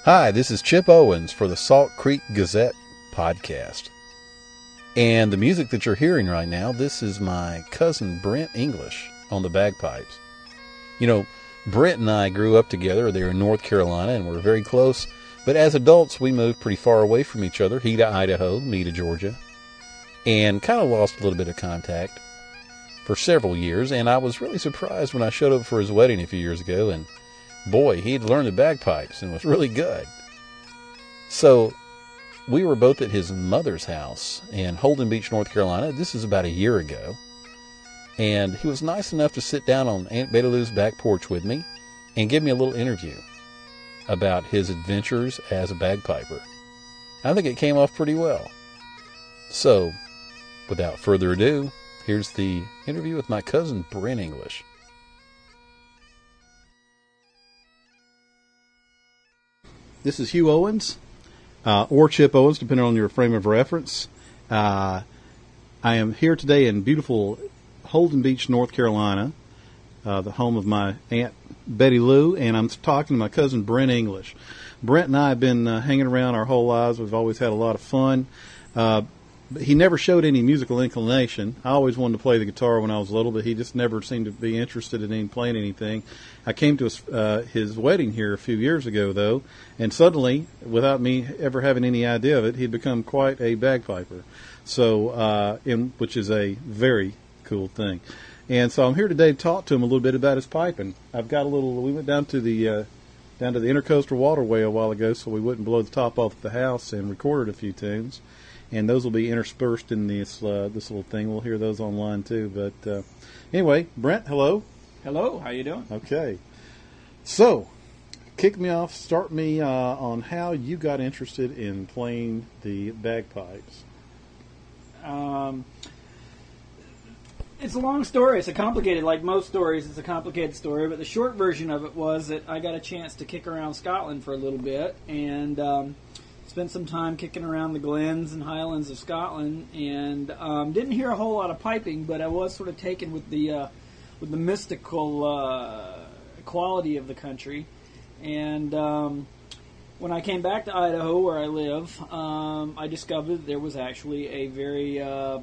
Hi, this is Chip Owens for the Salt Creek Gazette podcast. And the music that you're hearing right now, this is my cousin Brent English on the bagpipes. You know, Brent and I grew up together. They were in North Carolina and we're very close. But as adults, we moved pretty far away from each other. He to Idaho, me to Georgia. And kind of lost a little bit of contact for several years. And I was really surprised when I showed up for his wedding a few years ago. And boy, he'd learned the bagpipes and was really good. So we were both at his mother's house in Holden Beach, North Carolina. This is about a year ago. And he was nice enough to sit down on Aunt Betty Lou's back porch with me and give me a little interview about his adventures as a bagpiper. I think it came off pretty well. So, without further ado, here's the interview with my cousin Brent English. This is Hugh Owens, or Chip Owens, depending on your frame of reference. I am here today in beautiful Holden Beach, North Carolina, the home of my Aunt Betty Lou, and I'm talking to my cousin Brent English. Brent and I have been hanging around our whole lives. We've always had a lot of fun. He never showed any musical inclination. I always wanted to play the guitar when I was little, but he just never seemed to be interested in playing anything. I came to his wedding here a few years ago, though, and suddenly, without me ever having any idea of it, he'd become quite a bagpiper. So, which is a very cool thing. And so I'm here today to talk to him a little bit about his piping. I've got we went down to the Intercoastal Waterway a while ago so we wouldn't blow the top off the house, and recorded a few tunes. And those will be interspersed in this little thing. We'll hear those online too. But anyway, Brent, hello. Hello, how you doing? Okay. So, kick me off, start me on how you got interested in playing the bagpipes. It's a long story. It's a complicated, like most stories, it's a complicated story. But the short version of it was that I got a chance to kick around Scotland for a little bit and spent some time kicking around the glens and highlands of Scotland, and didn't hear a whole lot of piping, but I was sort of taken with the mystical quality of the country. And when I came back to Idaho, where I live, I discovered that there was actually a very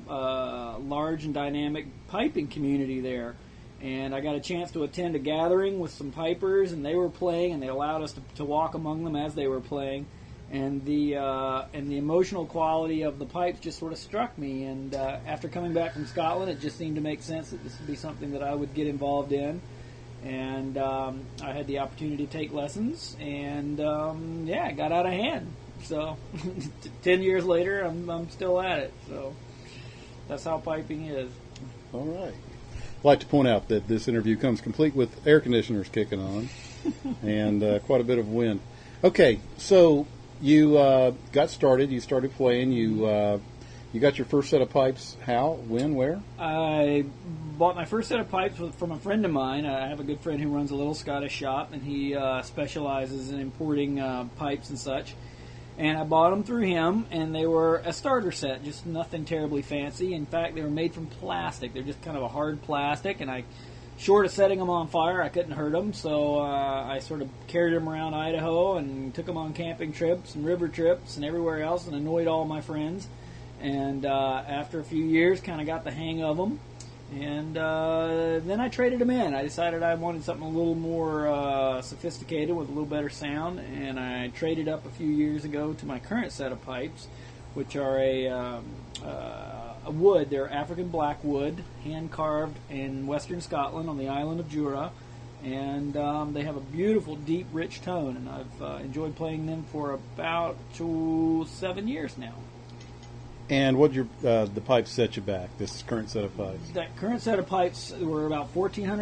large and dynamic piping community there. And I got a chance to attend a gathering with some pipers, and they were playing, and they allowed us to walk among them as they were playing. And the emotional quality of the pipes just sort of struck me. And after coming back from Scotland, it just seemed to make sense that this would be something that I would get involved in. And I had the opportunity to take lessons, and it got out of hand. So 10 years later, I'm still at it. So that's how piping is. All right. I'd like to point out that this interview comes complete with air conditioners kicking on and quite a bit of wind. Okay, so you got started. You started playing. You got your first set of pipes. How? When? Where? I bought my first set of pipes from a friend of mine. I have a good friend who runs a little Scottish shop, and he specializes in importing pipes and such. And I bought them through him, and they were a starter set, just nothing terribly fancy. In fact, they were made from plastic. They're just kind of a hard plastic, and short of setting them on fire, I couldn't hurt them, so I sort of carried them around Idaho and took them on camping trips and river trips and everywhere else and annoyed all my friends. And after a few years, kind of got the hang of them. And then I traded them in. I decided I wanted something a little more sophisticated with a little better sound, and I traded up a few years ago to my current set of pipes, which are a wood. They're African black wood, hand-carved in western Scotland on the island of Jura. And they have a beautiful, deep, rich tone, and I've enjoyed playing them for about 7 years now. And what did the pipes set you back, this current set of pipes? That current set of pipes were about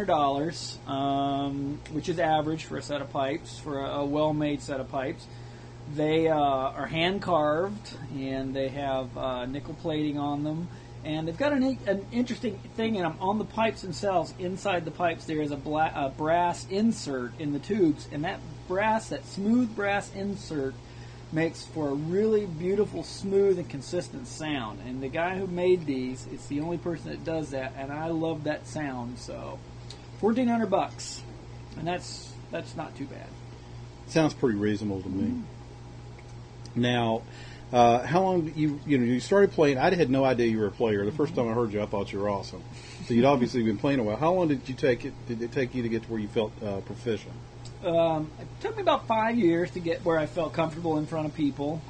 $1,400, which is average for a set of pipes, for a well-made set of pipes. They are hand-carved, and they have nickel plating on them. And they've got an interesting thing in them. On the pipes themselves, inside the pipes, there is a brass insert in the tubes. And that smooth brass insert makes for a really beautiful, smooth, and consistent sound. And the guy who made these, it's the only person that does that, and I love that sound. So, $1,400, and that's not too bad. Sounds pretty reasonable to me. Now, how long did you started playing? I had no idea you were a player. The first time I heard you, I thought you were awesome. So you'd obviously been playing a while. How long did it take you to get to where you felt proficient? It took me about 5 years to get where I felt comfortable in front of people.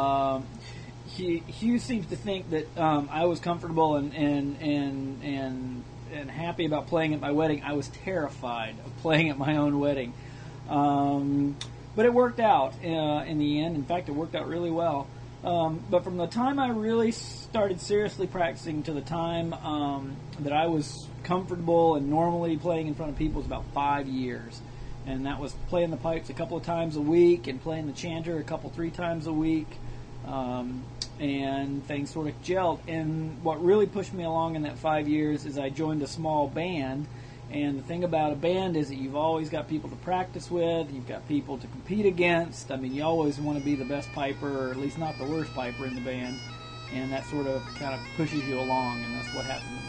Hugh seems to think that I was comfortable and happy about playing at my wedding. I was terrified of playing at my own wedding. But it worked out in the end. In fact, it worked out really well. But from the time I really started seriously practicing to the time that I was comfortable and normally playing in front of people was about 5 years. And that was playing the pipes a couple of times a week and playing the chanter three times a week. And things sort of gelled. And what really pushed me along in that 5 years is I joined a small band. And the thing about a band is that you've always got people to practice with, you've got people to compete against. I mean, you always want to be the best piper, or at least not the worst piper in the band. And that sort of kind of pushes you along, and that's what happened to me.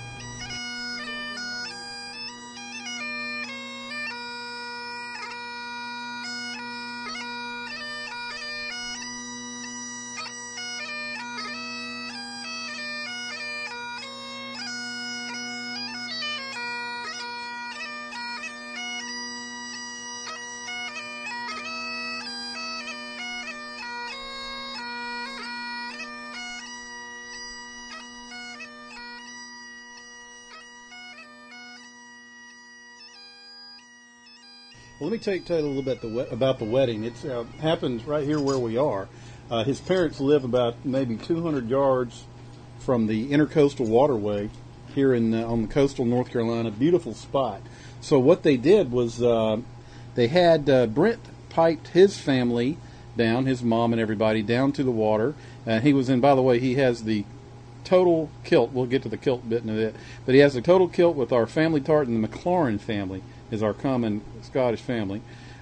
Well, let me tell you a little bit about the wedding. It happens right here where we are. His parents live about maybe 200 yards from the Intercoastal Waterway here on the coastal North Carolina. Beautiful spot. So what they did was they had Brent piped his family down, his mom and everybody, down to the water. He was in, by the way, he has the total kilt. We'll get to the kilt bit in a bit. But he has a total kilt with our family tartan, the McLaurin family is our common Scottish family.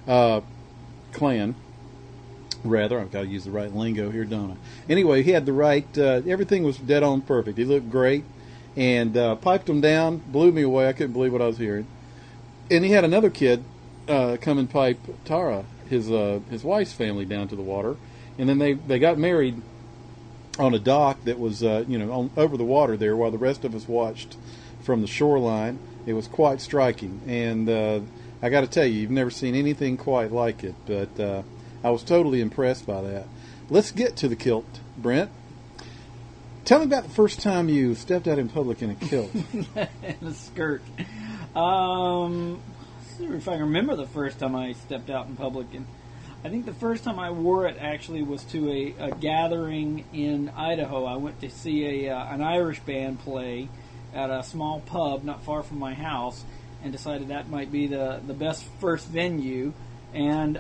Clan, rather. I've got to use the right lingo here, don't I? Anyway, he had the right, everything was dead on perfect. He looked great and piped them down, blew me away. I couldn't believe what I was hearing. And he had another kid come and pipe Tara, his wife's family, down to the water. And then they got married on a dock that was, over the water there while the rest of us watched from the shoreline. It was quite striking. And I got to tell you, you've never seen anything quite like it. But I was totally impressed by that. Let's get to the kilt, Brent. Tell me about the first time you stepped out in public in a kilt. In a skirt. Let's see if I can remember the first time I stepped out in public. And I think the first time I wore it actually was to a gathering in Idaho. I went to see an Irish band play at a small pub not far from my house, and decided that might be the best first venue. And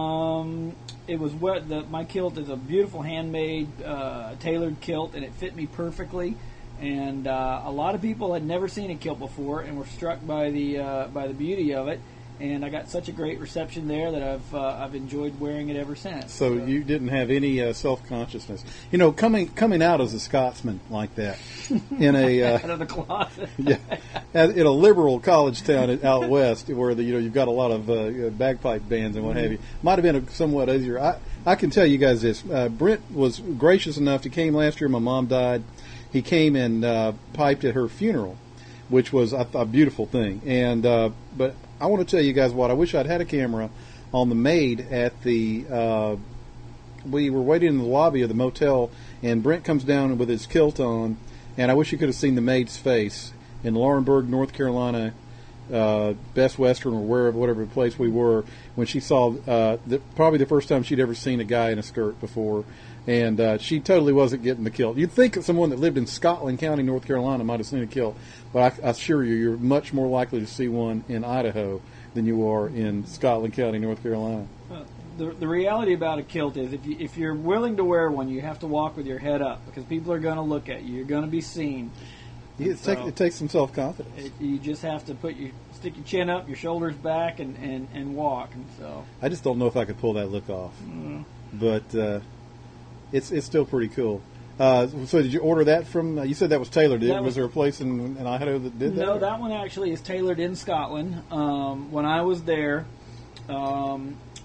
it was my kilt is a beautiful handmade tailored kilt, and it fit me perfectly. And a lot of people had never seen a kilt before and were struck by the beauty of it. And I got such a great reception there that I've enjoyed wearing it ever since. So you didn't have any self-consciousness, coming out as a Scotsman like that in a out of the closet. Yeah, in a liberal college town out west where you've got a lot of bagpipe bands and what have you. Might have been somewhat easier. I can tell you guys this. Brent was gracious enough. He came last year. My mom died. He came and piped at her funeral, which was a beautiful thing. And but I want to tell you guys what. I wish I'd had a camera on the maid at the. We were waiting in the lobby of the motel, and Brent comes down with his kilt on, and I wish you could have seen the maid's face in Laurinburg, North Carolina, Best Western or whatever place we were, when she saw probably the first time she'd ever seen a guy in a skirt before. And she totally wasn't getting the kilt. You'd think that someone that lived in Scotland County, North Carolina, might have seen a kilt. But I assure you, you're much more likely to see one in Idaho than you are in Scotland County, North Carolina. The reality about a kilt is if you're willing to wear one, you have to walk with your head up, because people are going to look at you. You're going to be seen. It takes some self-confidence. You just have to stick your chin up, your shoulders back, and walk. And so I just don't know if I could pull that look off. But it's still pretty cool. So did you order that from? You said that was tailored. Was there a place in Idaho that did that? No, that one actually is tailored in Scotland. When I was there,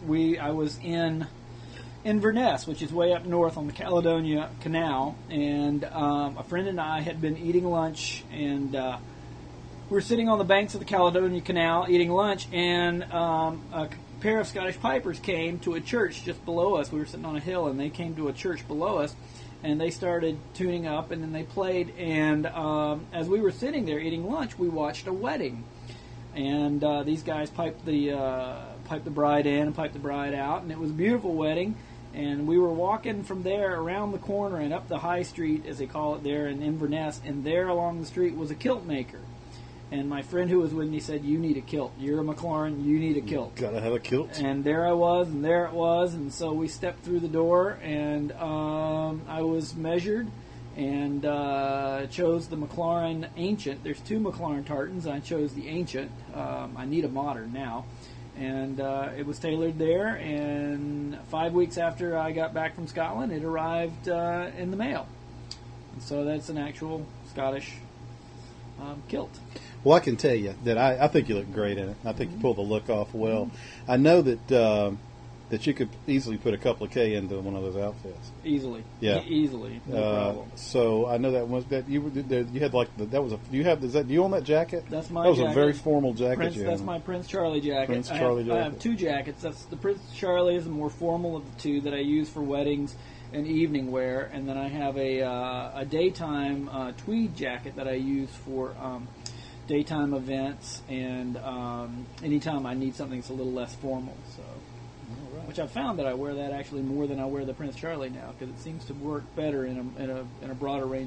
I was in Inverness, which is way up north on the Caledonia Canal, and a friend and I had been eating lunch, and we were sitting on the banks of the Caledonia Canal eating lunch, and a pair of Scottish pipers came to a church just below us. We were sitting on a hill, and they came to a church below us, and they started tuning up, and then they played, and as we were sitting there eating lunch, we watched a wedding, and these guys piped the bride in and piped the bride out, and it was a beautiful wedding. And we were walking from there around the corner and up the high street, as they call it there in Inverness, and there along the street was a kilt maker. And my friend who was with me said, "You need a kilt. You're a McLaurin. You need a kilt." Gotta have a kilt. And there I was, and there it was. And so we stepped through the door, and I was measured and chose the McLaurin Ancient. There's 2 McLaurin tartans. I chose the Ancient. I need a modern now. And it was tailored there, and 5 weeks after I got back from Scotland, it arrived in the mail. And so that's an actual Scottish kilt. Well, I can tell you that I think you look great in it. I think you pull the look off well. I know that that you could easily put a couple of K into one of those outfits. Easily. Yeah. Easily. No problem. So I know that was that you had like that was a do you own that jacket? That's my That was jacket. a very formal jacket. That's my Prince Charlie jacket. Prince Charlie jacket. I have 2 jackets. That's the Prince Charlie is the more formal of the 2 that I use for weddings and evening wear, and then I have a daytime tweed jacket that I use for daytime events and anytime I need something that's a little less formal. So. Which I've found that I wear that actually more than I wear the Prince Charlie now, because it seems to work better in a broader range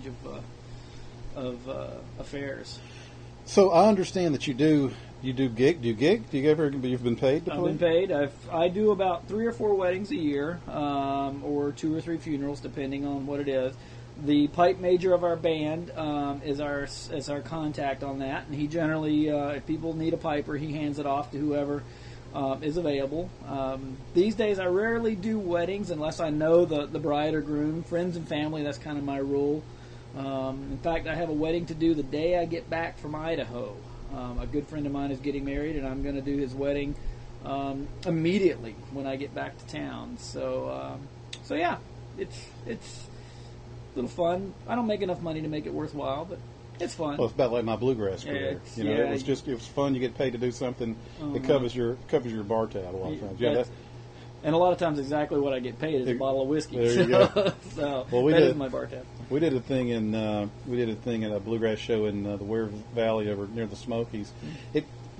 of affairs. So I understand that you do gig. Do you gig? You've been paid to play? I've been paid. I do about 3 or 4 weddings a year, or 2 or 3 funerals, depending on what it is. The pipe major of our band is our contact on that, and he generally, if people need a piper, he hands it off to whoever is available. These days, I rarely do weddings unless I know the bride or groom. Friends and family, that's kind of my rule. In fact, I have a wedding to do the day I get back from Idaho. A good friend of mine is getting married, and I'm going to do his wedding immediately when I get back to town. So yeah, it's a little fun. I don't make enough money to make it worthwhile, but it's fun. Well, it's about like my bluegrass career. It was fun. You get paid to do something that covers your bar tab a lot of times. Yeah, and a lot of times exactly what I get paid is a bottle of whiskey. There you go. So well, that is my bar tab. We did a thing in a bluegrass show in the Ware Valley over near the Smokies. It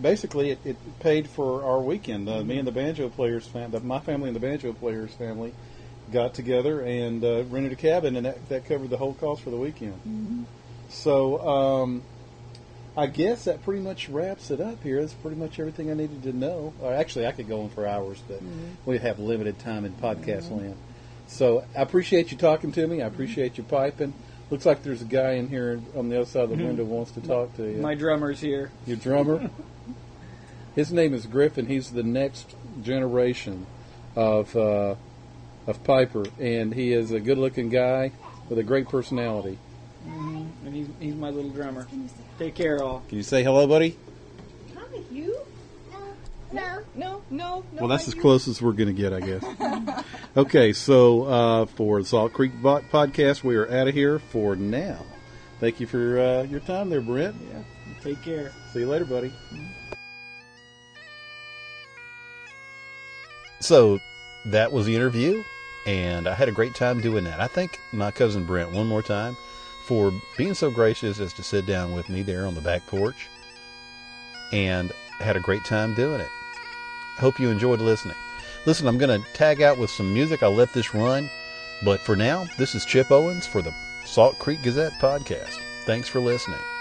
paid for our weekend. Me and the banjo players, my family and the banjo players' family, got together and rented a cabin, and that covered the whole cost for the weekend. Mm-hmm. So I guess that pretty much wraps it up here. That's pretty much everything I needed to know. Actually, I could go on for hours, but we have limited time in podcast land. So I appreciate you talking to me. I appreciate you piping. Looks like there's a guy in here on the other side of the window who wants to talk to you. My drummer's here. Your drummer? His name is Griffin. He's the next generation of piper, and he is a good-looking guy with a great personality. And he's my little drummer. Take care, all. Can you say hello, buddy? Hi, Hugh. No. Well, that's as close as we're going to get, I guess. Okay, so for the Salt Creek Podcast, we are out of here for now. Thank you for your time there, Brent. Yeah. Take care. See you later, buddy. So that was the interview, and I had a great time doing that. I thank my cousin Brent one more time for being so gracious as to sit down with me there on the back porch, and had a great time doing it. Hope you enjoyed listening. Listen, I'm going to tag out with some music. I'll let this run. But for now, this is Chip Owens for the Salt Creek Gazette Podcast. Thanks for listening.